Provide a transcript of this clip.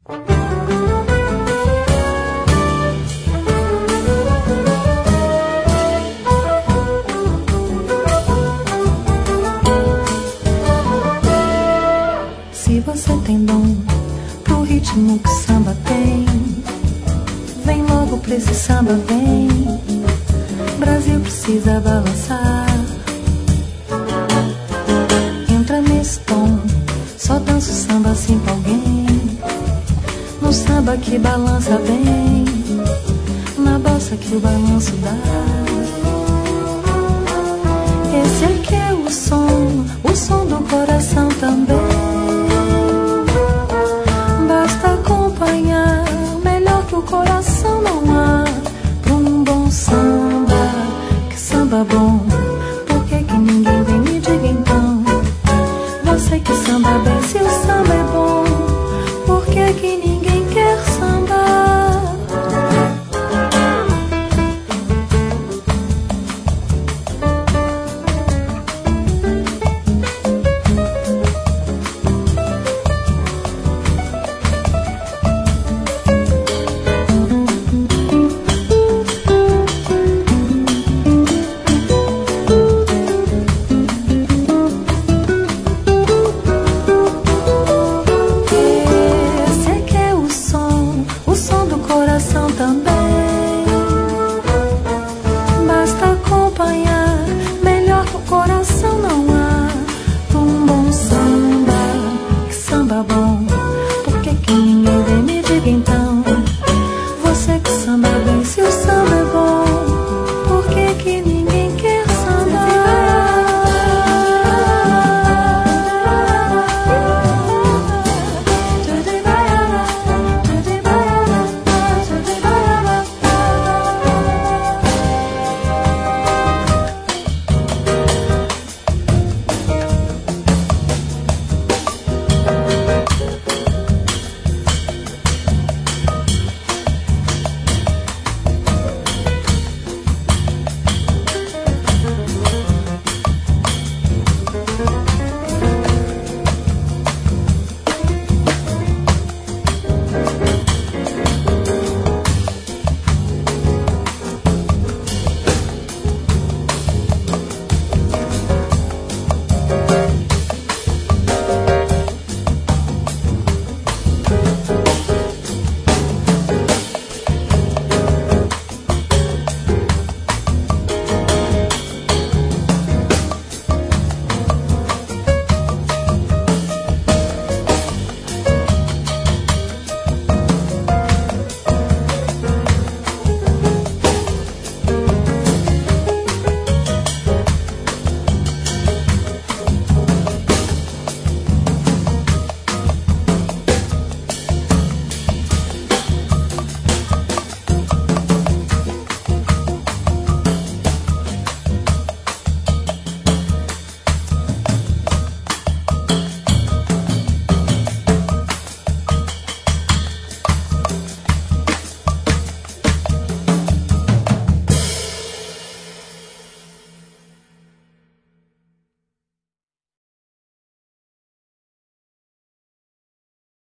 Se você tem dom pro ritmo que samba tem, vem logo pra esse samba, vem. Brasil precisa balançar. Entra nesse tom, só dança o samba assim pra alguém. No samba que balança bem, na bossa que o balanço dá. Esse aqui é o som do coração também.